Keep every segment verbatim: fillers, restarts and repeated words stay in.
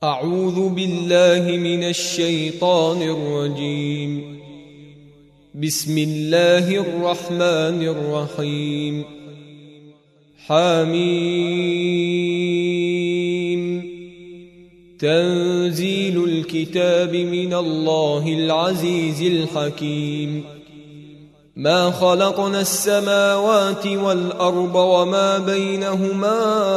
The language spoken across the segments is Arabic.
أعوذ بالله من الشيطان الرجيم. بسم الله الرحمن الرحيم. حميم. تنزيل الكتاب من الله العزيز الحكيم. ما خلقنا السماوات والأرض وما بينهما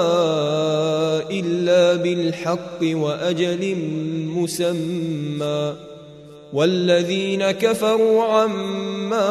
إلا بالحق وأجل مسمى، والذين كفروا عما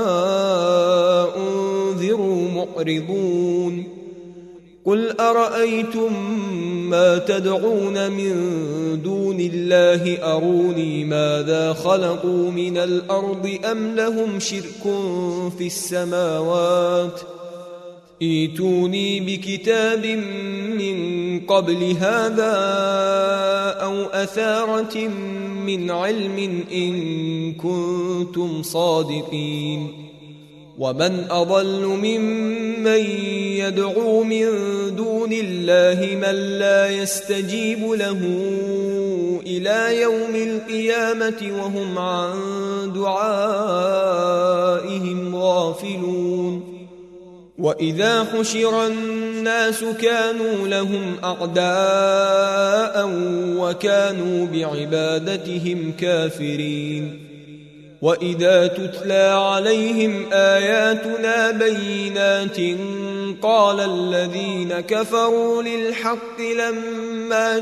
أنذروا معرضون. قل أرأيتم ما تدعون من دون الله أروني ماذا خلقوا من الأرض أم لهم شرك في السماوات، ائتوني بكتاب من قبل هذا أو أثارة من علم إن كنتم صادقين. ومن أضل ممن يدعو من دون الله من لا يستجيب له إلى يوم القيامة وهم عن دعائهم غافلون. وإذا حشر الناس كانوا لهم أعداء وكانوا بعبادتهم كافرين. وإذا تتلى عليهم آياتنا بينات قال الذين كفروا للحق لما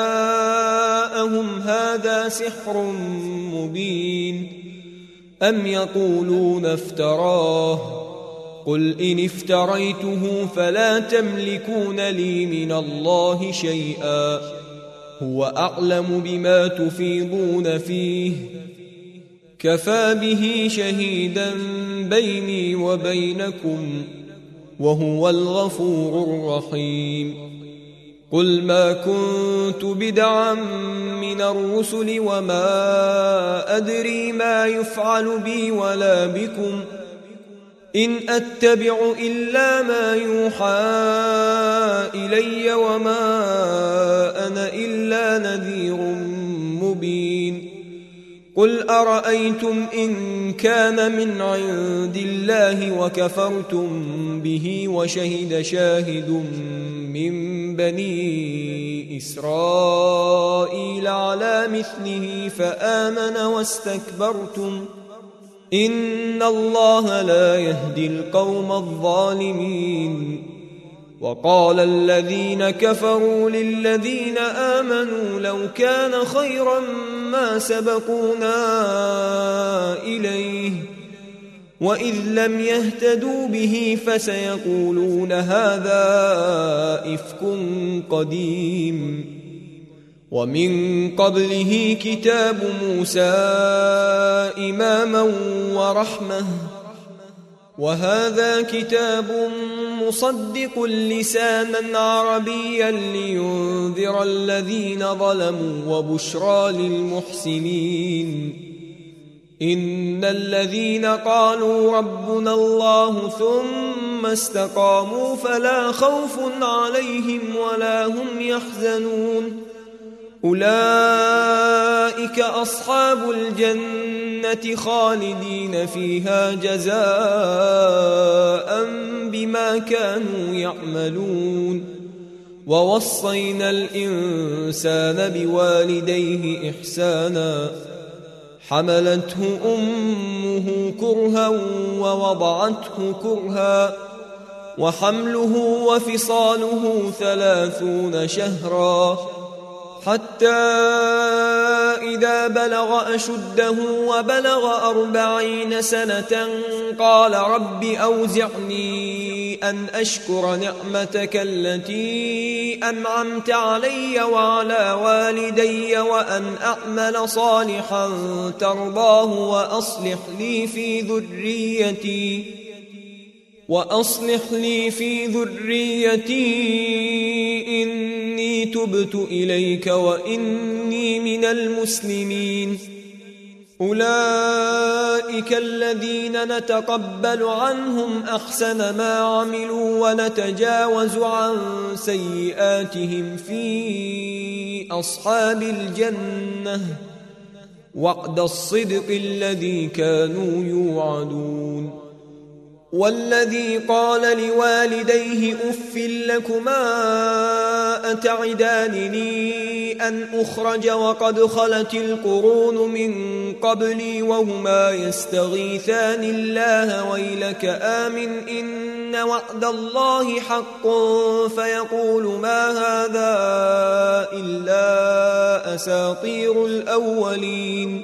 جاءهم هذا سحر مبين، أم يقولون افتراه، قل إن افتريته فلا تملكون لي من الله شيئا، هو أعلم بما تفيضون فيه، كفى به شهيدا بيني وبينكم وهو الغفور الرحيم. قل ما كنت بدعا من الرسل وما أدري ما يفعل بي ولا بكم، إن أتبع إلا ما يوحى إلي وما أنا إلا نذير مبين. قل أرأيتم إن كان من عند الله وكفرتم به وشهد شاهد من بني إسرائيل على مثله فآمن واستكبرتم، إن الله لا يهدي القوم الظالمين. وقال الذين كفروا للذين آمنوا لو كان خيرا ما سبقونا إليه، وإذ لم يهتدوا به فسيقولون هذا إفك قديم. ومن قبله كتاب موسى إماما ورحمة، وهذا كتاب مصدق لسانا عربيا لينذر الذين ظلموا وبشرى للمحسنين. إن الذين قالوا ربنا الله ثم استقاموا فلا خوف عليهم ولا هم يحزنون، أولئك أصحاب الجنة خالدين فيها جزاء بما كانوا يعملون. ووصينا الإنسان بوالديه إحسانا، حملته أمه كرها ووضعته كرها، وحمله وفصاله ثلاثون شهرا، حتى إذا بلغ أشده وبلغ أربعين سنة قال رب أوزعني أن أشكر نعمتك التي أنعمت علي وعلى والدي وأن أعمل صالحا ترضاه وأصلح لي في ذريتي وأصلح لي في ذريتي إني تبت إليك وإني من المسلمين. أولئك الذين نتقبل عنهم أحسن ما عملوا ونتجاوز عن سيئاتهم في أصحاب الجنة وعد الصدق الذي كانوا يوعدون والذي قال لوالديه أف لكما أتعدانني أن أخرج وقد خلت القرون من قبلي وهما يستغيثان الله ويلك آمن إن وعد الله حق فيقول ما هذا إلا أساطير الأولين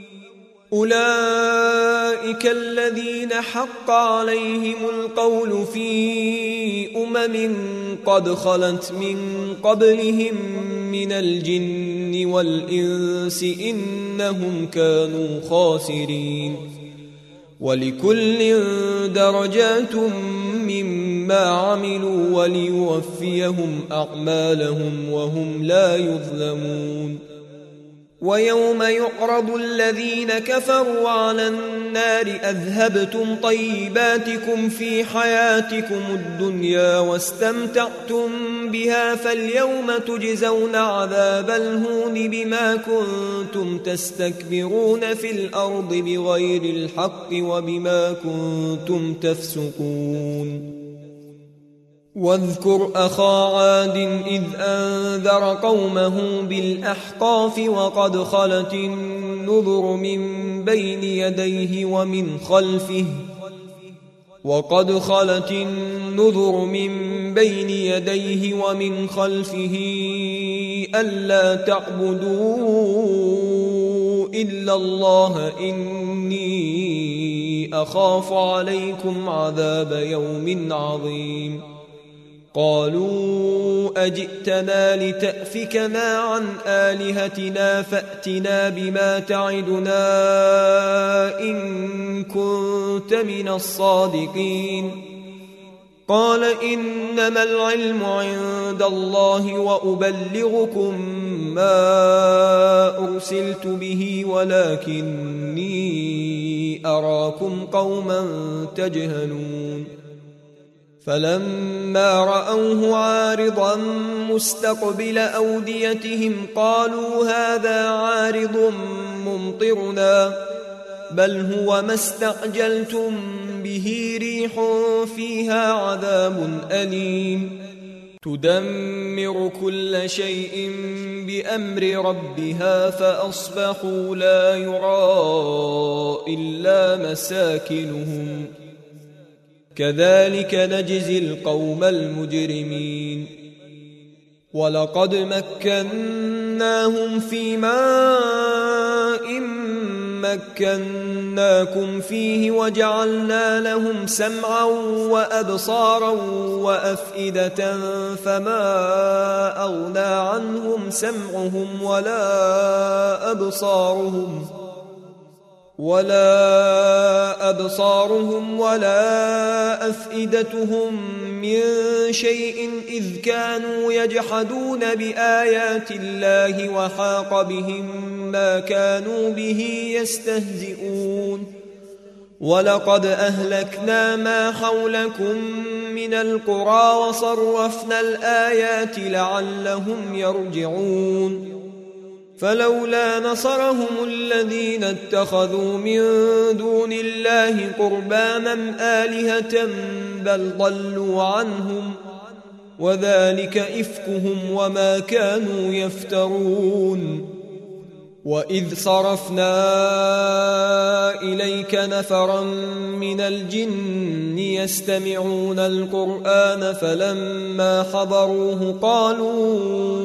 أولئك الذين حق عليهم القول في أمم قد خلت من قبلهم من الجن والإنس إنهم كانوا خاسرين ولكل درجات مما عملوا وليوفيهم أعمالهم وهم لا يظلمون ويوم يعرض الذين كفروا على النار أذهبتم طيباتكم في حياتكم الدنيا واستمتعتم بها فاليوم تجزون عذاب الهون بما كنتم تستكبرون في الأرض بغير الحق وبما كنتم تفسقون واذكر أخا عاد إذ أنذر قومه بالأحقاف وقد خلت النذر من بين يديه ومن خلفه وقد خلت النذر من بين يديه ومن خلفه ألا تعبدوا إلا الله إني أخاف عليكم عذاب يوم عظيم قالوا أجئتنا لتأفكنا عن آلهتنا فأتنا بما تعدنا إن كنت من الصادقين قال إنما العلم عند الله وأبلغكم ما أرسلت به ولكني أراكم قوما تجهلون فلما رأوه عارضا مستقبل أوديتهم قالوا هذا عارض ممطرنا بل هو ما استعجلتم به ريح فيها عذاب أليم تدمر كل شيء بأمر ربها فأصبحوا لا يرى إلا مساكنهم كذلك نجزي القوم المجرمين ولقد مكناهم في ماء مكناكم فيه وجعلنا لهم سمعا وأبصارا وأفئدة فما أغنى عنهم سمعهم ولا أبصارهم ولا أبصارهم ولا أفئدتهم من شيء إذ كانوا يجحدون بآيات الله وحاق بهم ما كانوا به يستهزئون ولقد أهلكنا ما حولكم من القرى وصرفنا الآيات لعلهم يرجعون فلولا نصرهم الذين اتخذوا من دون الله قربانا آلهة بل ضلوا عنهم وذلك إفكهم وما كانوا يفترون وإذ صرفنا إليك نفرا من الجن يستمعون القرآن فلما حضروه قالوا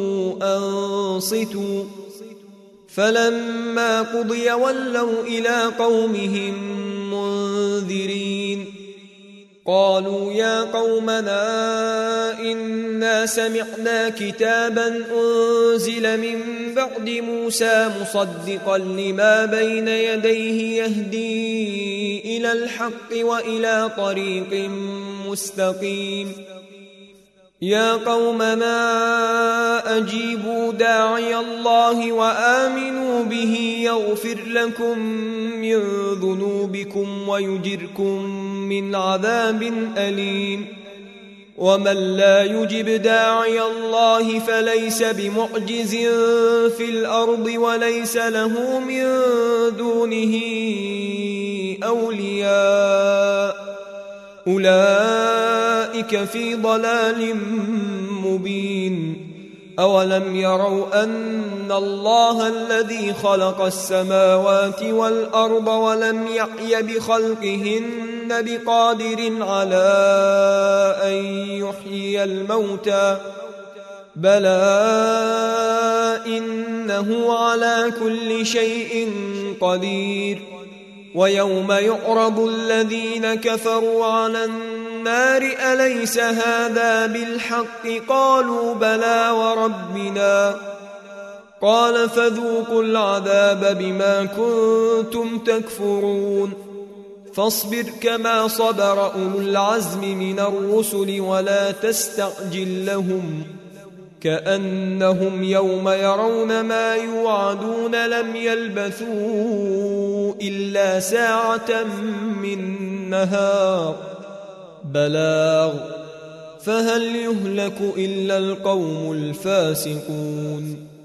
أنصتوا فلما قضي ولوا إلى قومهم منذرين قالوا يا قومنا إنا سمعنا كتابا أنزل من بعد موسى مصدقا لما بين يديه يهدي إلى الحق وإلى طريق مستقيم يا قومنا أجيبوا داعي الله وآمنوا به يغفر لكم من ذنوبكم ويجركم من عذاب أليم ومن لا يجب داعي الله فليس بمعجز في الأرض وليس له من دونه أولياء أولئك في ضلال مبين أولم يروا أن الله الذي خلق السماوات والأرض ولم يعي بخلقهن بقادر على أن يحيي الموتى بلى إنه على كل شيء قدير ويوم يعرض الذين كفروا على النار أليس هذا بالحق قالوا بلى وربنا قال فذوقوا العذاب بما كنتم تكفرون فاصبر كما صبر أولو العزم من الرسل ولا تستعجل لهم كأنهم يوم يرون ما يوعدون لم يلبثوا إلا ساعة من نهار بلاغ فهل يهلك إلا القوم الفاسقون